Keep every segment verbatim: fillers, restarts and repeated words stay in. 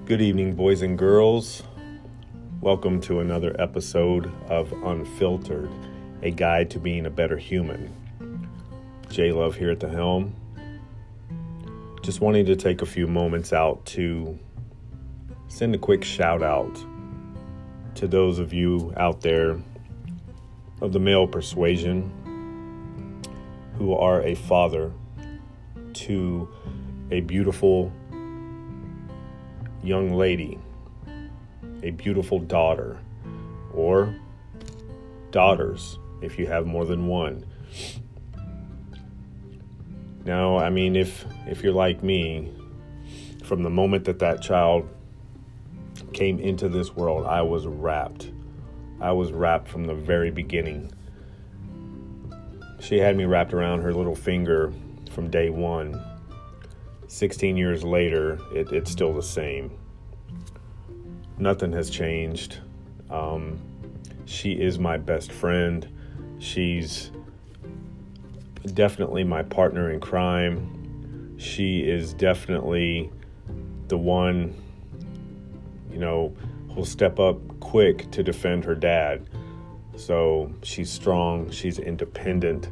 Good evening, boys and girls. Welcome to another episode of Unfiltered, a guide to being a better human. J Love here at the helm. Just wanting to take a few moments out to send a quick shout out to those of you out there of the male persuasion who are a father to a beautiful young lady, a beautiful daughter, or daughters if you have more than one. Now, I mean, if if you're like me, from the moment that that child came into this world, I was wrapped. I was wrapped from the very beginning. She had me wrapped around her little finger from day one. sixteen years later, it, it's still the same. Nothing has changed. Um, she is my best friend. She's definitely my partner in crime. She is definitely the one, you know, who'll step up quick to defend her dad. So she's strong. She's independent.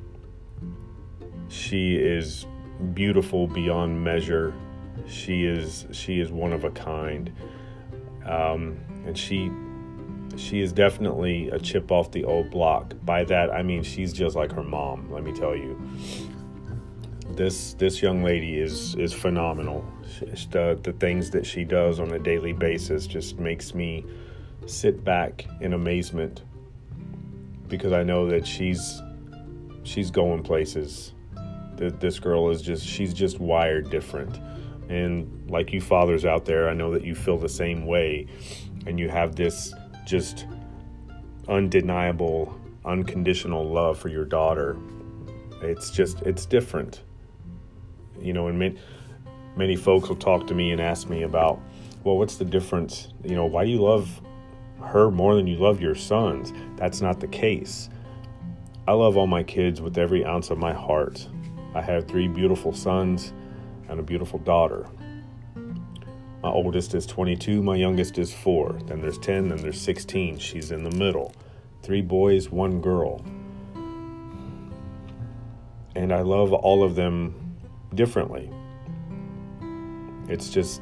She is beautiful beyond measure. She is she is one of a kind, um, and she she is definitely a chip off the old block. By that I mean she's just like her mom. Let me tell you, this this young lady is is phenomenal. She, the the things that she does on a daily basis just makes me sit back in amazement, because I know that she's she's going places. This girl is just, she's just wired different. And like you fathers out there, I know that you feel the same way. And you have this just undeniable, unconditional love for your daughter. It's just, it's different. You know, and many, many folks will talk to me and ask me about, well, what's the difference? You know, why do you love her more than you love your sons? That's not the case. I love all my kids with every ounce of my heart. I have three beautiful sons and a beautiful daughter. My oldest is twenty-two, my youngest is four. Then there's ten, then there's sixteen. She's in the middle. Three boys, one girl. And I love all of them differently. It's just,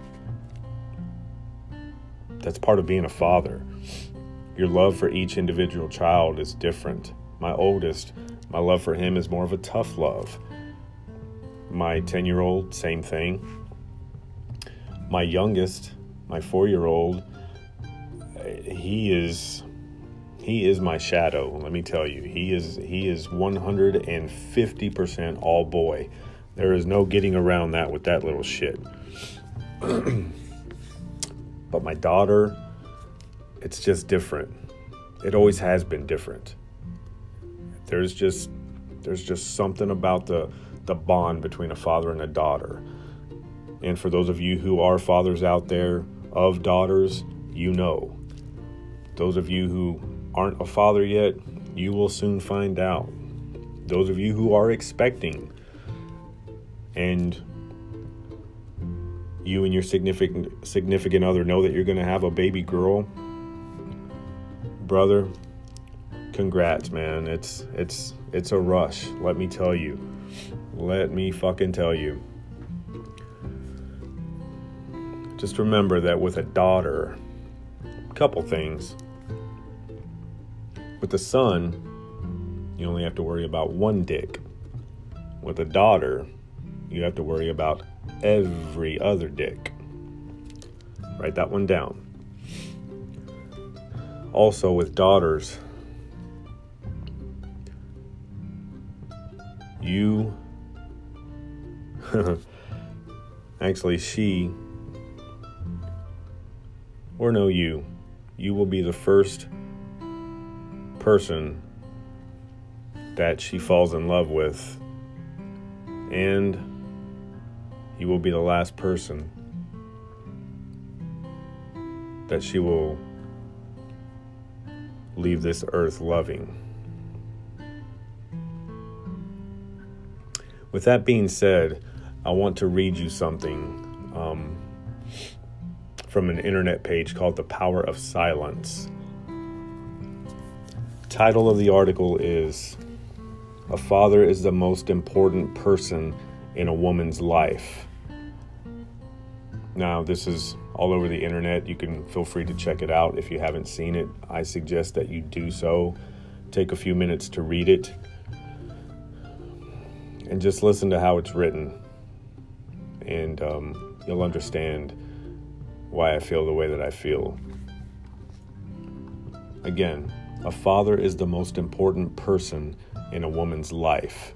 that's part of being a father. Your love for each individual child is different. My oldest, my love for him is more of a tough love. My ten-year-old, same thing. My youngest, my four-year-old, he is he is my shadow. Let me tell you, he is he is one hundred fifty percent all boy. There is no getting around that with that little shit. But my daughter, it's just different. It always has been different. There's just there's just something about the the bond between a father and a daughter. And for those of you who are fathers out there of daughters, you know. Those of you who aren't a father yet, you will soon find out. Those of you who are expecting, and you and your significant significant other know that you're going to have a baby girl, brother, congrats, man. It's it's it's a rush, let me tell you. Let me fucking tell you. Just remember that with a daughter, a couple things. With a son, you only have to worry about one dick. With a daughter, you have to worry about every other dick. Write that one down. Also, with daughters, you actually she or no you you will be the first person that she falls in love with, and you will be the last person that she will leave this earth loving. With that being said, I want to read you something um, from an internet page called The Power of Silence. Title of the article is "A Father is the Most Important Person in a Woman's Life." Now, this is all over the internet. You can feel free to check it out if you haven't seen it. I suggest that you do so. Take a few minutes to read it and just listen to how it's written. And um, you'll understand why I feel the way that I feel. Again, a father is the most important person in a woman's life.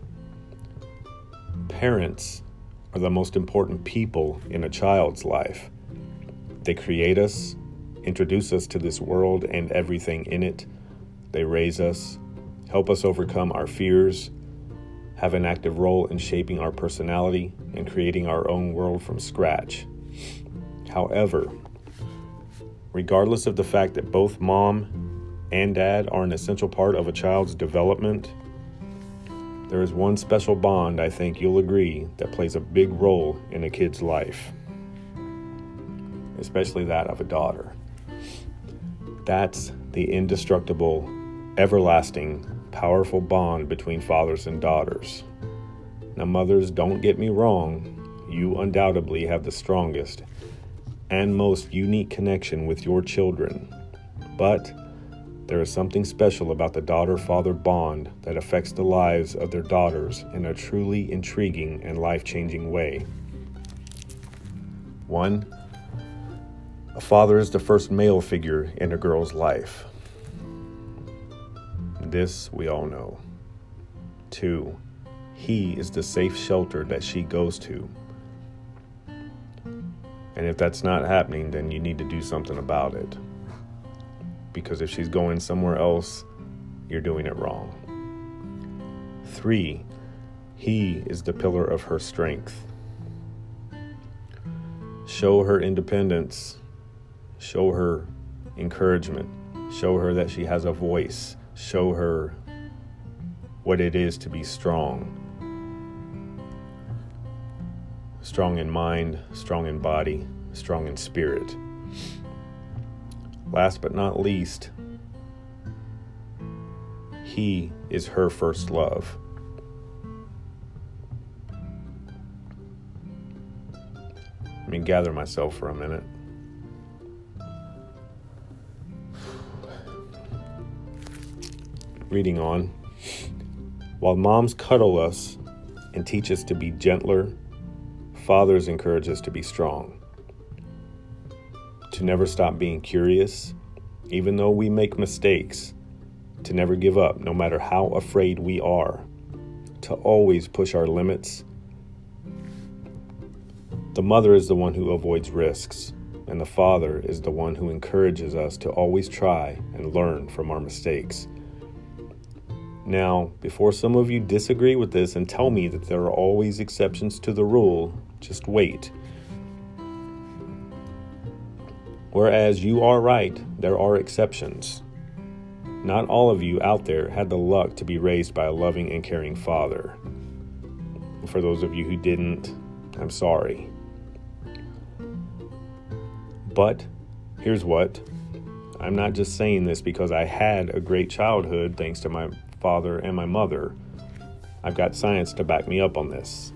Parents are the most important people in a child's life. They create us, introduce us to this world and everything in it. They raise us, help us overcome our fears, have an active role in shaping our personality and creating our own world from scratch. However, regardless of the fact that both mom and dad are an essential part of a child's development, there is one special bond I think you'll agree that plays a big role in a kid's life, especially that of a daughter. That's the indestructible, everlasting, powerful bond between fathers and daughters. Now, mothers, don't get me wrong, you undoubtedly have the strongest and most unique connection with your children, but there is something special about the daughter-father bond that affects the lives of their daughters in a truly intriguing and life-changing way. One, a father is the first male figure in a girl's life. This we all know. Two, he is the safe shelter that she goes to. And if that's not happening, then you need to do something about it. Because if she's going somewhere else, you're doing it wrong. Three, he is the pillar of her strength. Show her independence. Show her encouragement. Show her that she has a voice. Show her what it is to be strong. Strong in mind, strong in body, strong in spirit. Last but not least, he is her first love. Let me gather myself for a minute. Reading on. While moms cuddle us and teach us to be gentler, fathers encourage us to be strong. To never stop being curious, even though we make mistakes. To never give up, no matter how afraid we are. To always push our limits. The mother is the one who avoids risks, and the father is the one who encourages us to always try and learn from our mistakes. Now, before some of you disagree with this and tell me that there are always exceptions to the rule, just wait. Whereas you are right, there are exceptions. Not all of you out there had the luck to be raised by a loving and caring father. For those of you who didn't, I'm sorry. But here's what. I'm not just saying this because I had a great childhood thanks to my father and my mother. I've got science to back me up on this.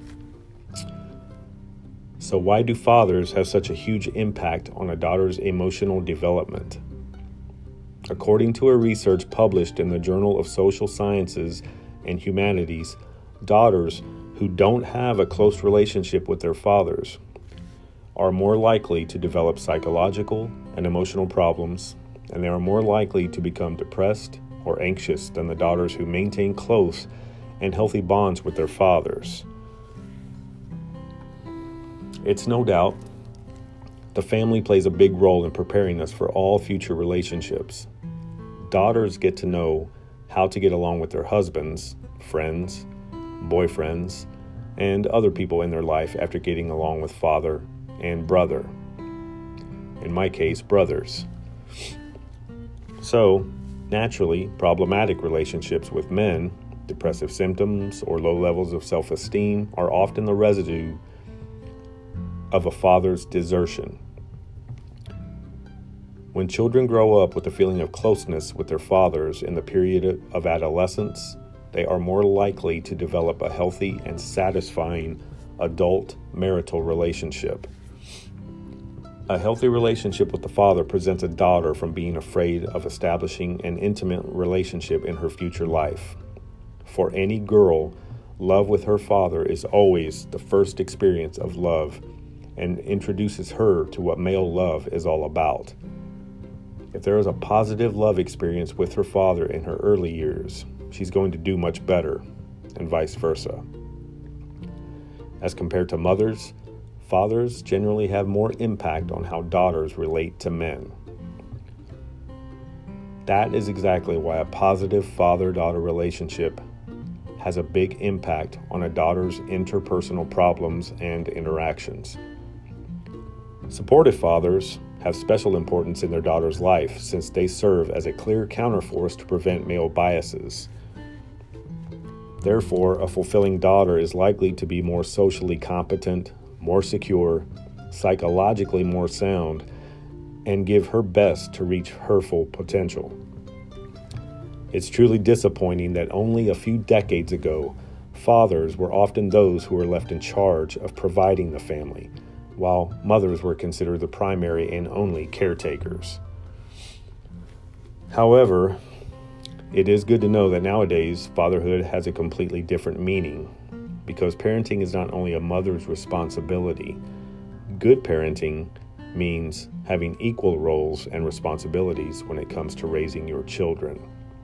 So why do fathers have such a huge impact on a daughter's emotional development? According to a research published in the Journal of Social Sciences and Humanities, daughters who don't have a close relationship with their fathers are more likely to develop psychological and emotional problems, and they are more likely to become depressed or anxious than the daughters who maintain close and healthy bonds with their fathers. It's no doubt the family plays a big role in preparing us for all future relationships. Daughters get to know how to get along with their husbands, friends, boyfriends, and other people in their life after getting along with father and brother. In my case, brothers. So, naturally, problematic relationships with men, depressive symptoms, or low levels of self-esteem are often the residue of a father's desertion. When children grow up with a feeling of closeness with their fathers in the period of adolescence, they are more likely to develop a healthy and satisfying adult marital relationship. A healthy relationship with the father prevents a daughter from being afraid of establishing an intimate relationship in her future life. For any girl, love with her father is always the first experience of love and introduces her to what male love is all about. If there is a positive love experience with her father in her early years, she's going to do much better, and vice versa. As compared to mothers, fathers generally have more impact on how daughters relate to men. That is exactly why a positive father-daughter relationship has a big impact on a daughter's interpersonal problems and interactions. Supportive fathers have special importance in their daughter's life since they serve as a clear counterforce to prevent male biases. Therefore, a fulfilling daughter is likely to be more socially competent, more secure, psychologically more sound, and give her best to reach her full potential. It's truly disappointing that only a few decades ago, fathers were often those who were left in charge of providing the family, while mothers were considered the primary and only caretakers. However, it is good to know that nowadays fatherhood has a completely different meaning, because parenting is not only a mother's responsibility. Good parenting means having equal roles and responsibilities when it comes to raising your children.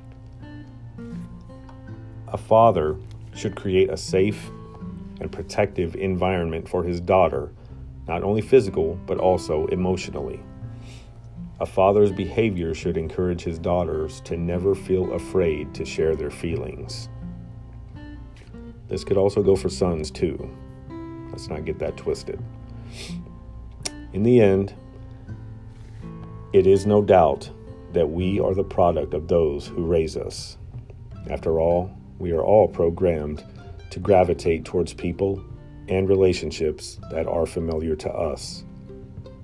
A father should create a safe and protective environment for his daughter, not only physical, but also emotionally. A father's behavior should encourage his daughters to never feel afraid to share their feelings. This could also go for sons too. Let's not get that twisted. In the end, it is no doubt that we are the product of those who raise us. After all, we are all programmed to gravitate towards people and relationships that are familiar to us.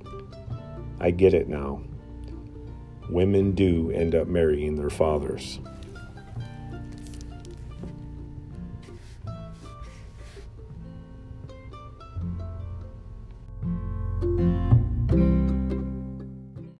I get it now. Women do end up marrying their fathers.